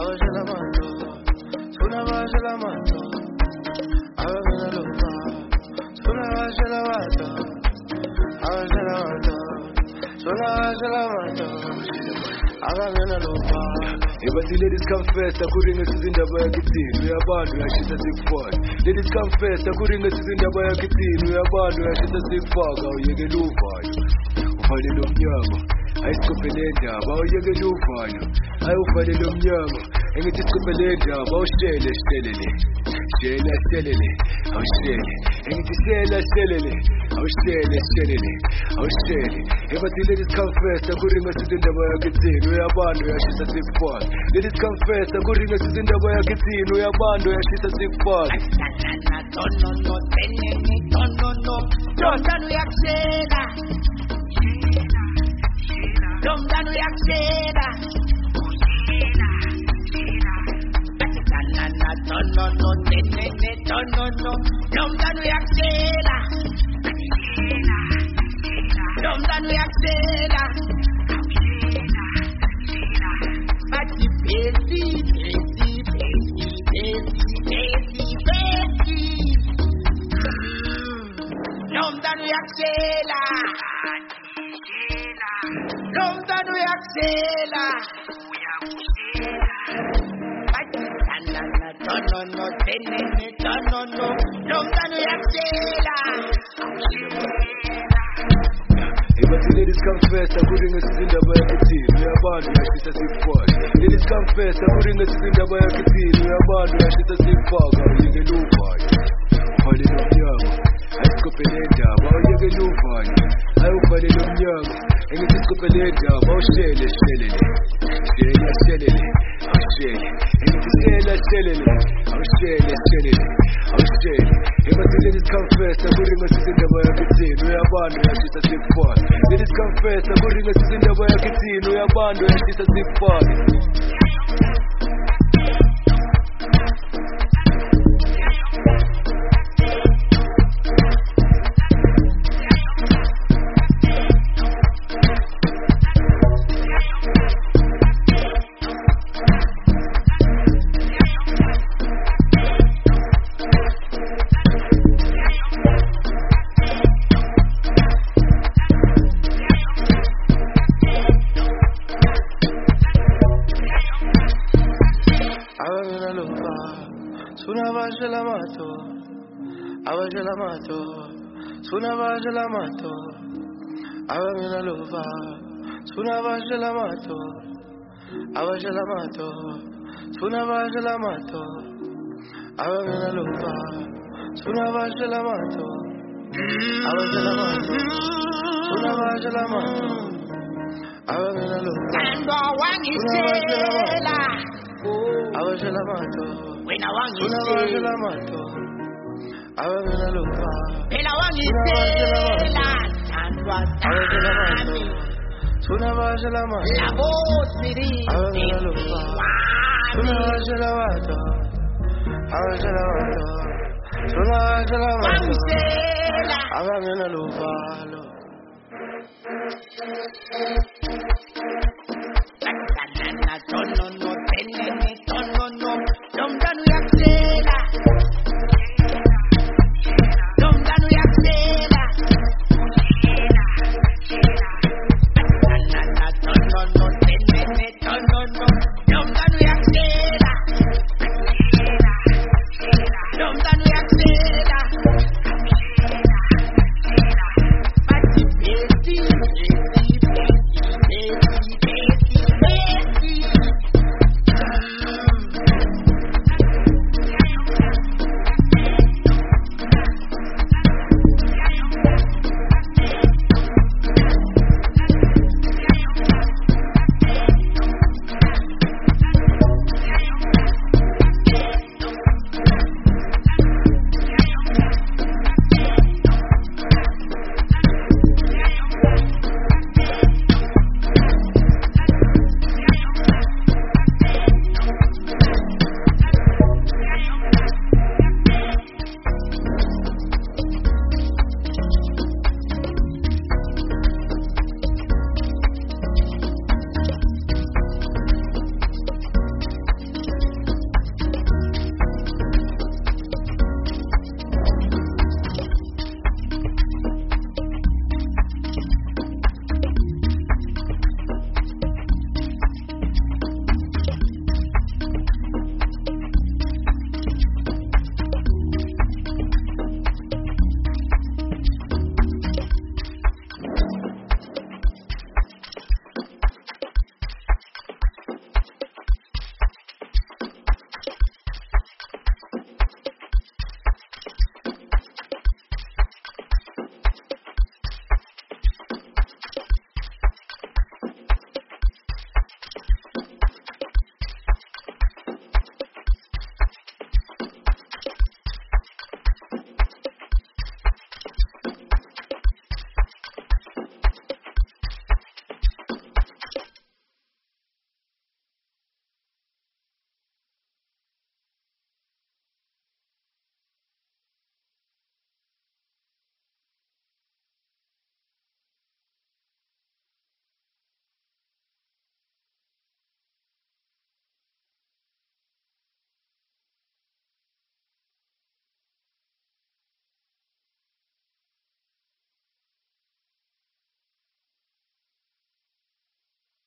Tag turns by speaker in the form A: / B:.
A: Ladies confess, according to the Bayakitin, we are bound to actually a sick fog. Ladies confess, according to the Bayakitin, we are bound to actually a sick fog. How you get over? Hallelujah. I scopelenda, how you get over? I offer the Lumyam, and it is scopelenda, how Shelley, Shelley, how Shelley, and it is Shelley, how Shelley, how Shelley. If the ladies confess, according to the Bayakitin, we are bound to actually a sick fog. Ladies confess, according to the Bayakitin, we are bound to actually a sick fog. Ladies confess, according to the Bayakitin, we are bound to actually a sick fog. Ladies confess, according to the Bayakitin, we are bound to actually a sick fog. How you get over? Hallelujah. I scopelenda, how you get over? I offer the Lumyam, and it is scopelenda, how Shelley, Shelley, how Shelley, and it is Shelley, how Shelley, how Shelley. If the ladies confess, according to the Bayakitin, we are bound to actually a sick fog. Ladies confess, according to the Bayakitin, we are bound to actually a sick fog.
B: I'm